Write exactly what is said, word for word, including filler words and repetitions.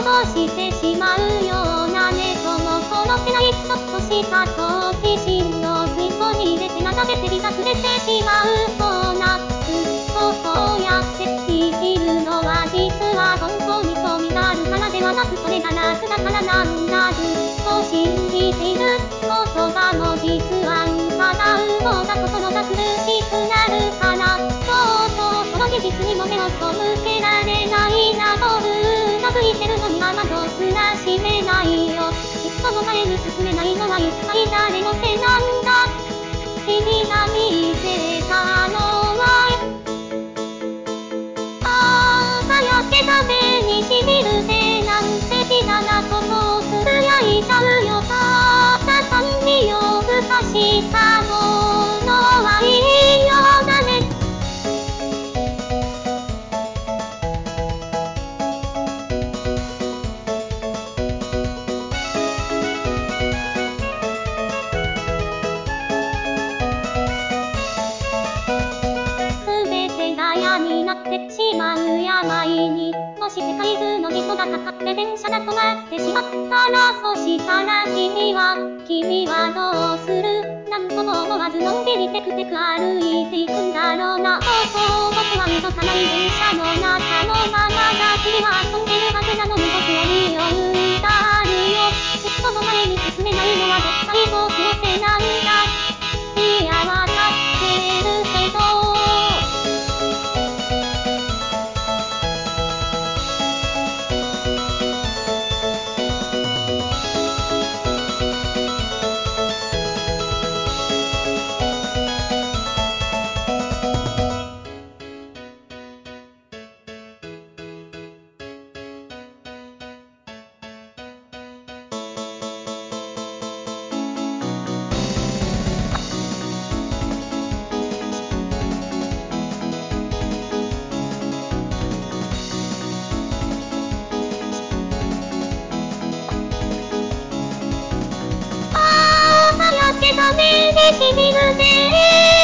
ぼしてしまうようなね。その殺せないちょっとした好奇心の水槽に入れて眺めて日が暮れてしまうそうな。ずっとそうやって生きるのは実は本当に興味があるからではなく、それが楽だからなんだ。ずっと信じていることがも実はただ動が心が苦しくなるから。そうそう、その現実にも目を背けられないな。とうなずいてるのに雨戸すら閉めないよ。一歩も前に進めないのは一体誰のせいなんだ。君が見せたのは朝焼けた目にしみる手なんてひだなことをつぶやいちゃうよ。ただ単に夜更かしたものはいいようだね。嫌になってしまう病に、もし世界中の人がかかって電車が止まってしまったら、そしたら君は、君はどうする。なんとも思わずのんびりテクテク歩いていくんだろうな。そうそう、僕は動かない電車の中のままだ。君は遊んでるはずなのに僕は匂うんだあるよ。一歩も前に進めないのは絶対僕のせいなんだ。いやわかってるけど目にしみるね。